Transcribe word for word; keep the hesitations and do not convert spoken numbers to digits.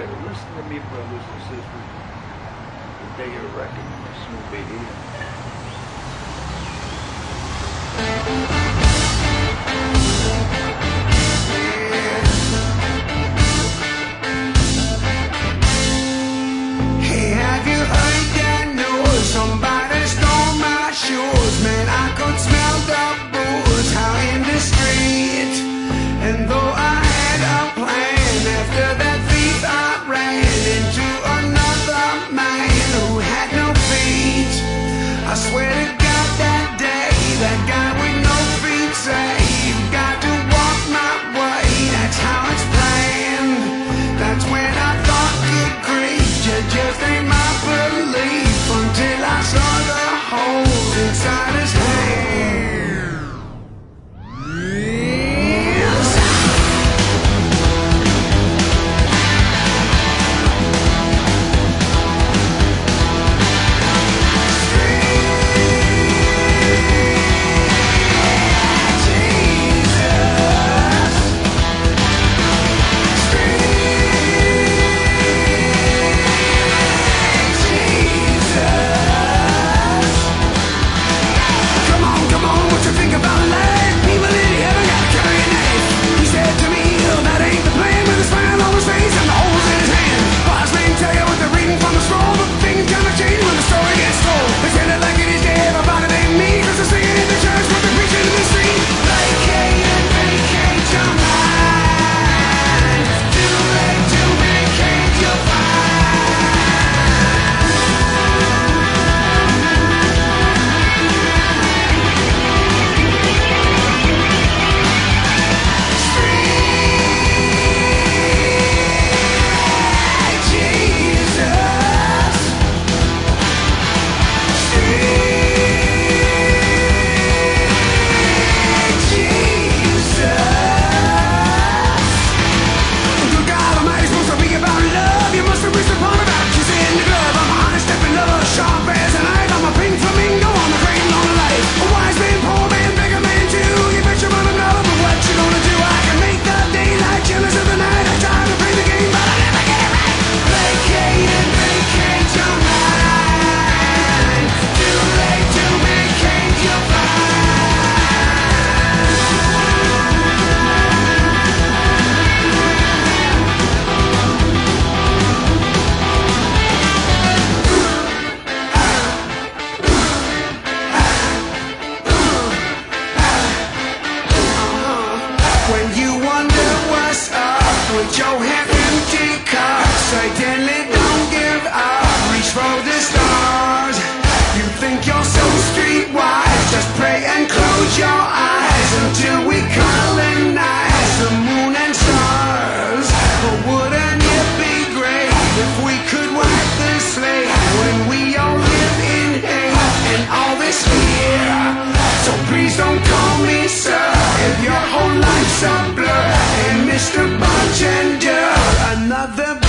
better listen to me, brothers and sisters. The day of reckoning will soon be here. Hey, have you heard that noise? Somebody stole my shoes. Man, I could smell the booze out in the street. And though I had a plan, after that thief I ran into another man who had no feet. I swear to God that day, that guy with no feet said, "You've got to walk my way." That's how it's planned. That's when I thought, good grief, you just ain't my belief, until I saw the hole inside his hand. With your hand empty cup, say deadly, don't give up, reach for the stars. You think you're so streetwise, just pray and close your eyes until we colonize the moon and stars. But wouldn't it be great if we could wipe the slate when we all live in hate and all this fear? So please don't call me sir if your whole life's a blur, and Mister Bartender, another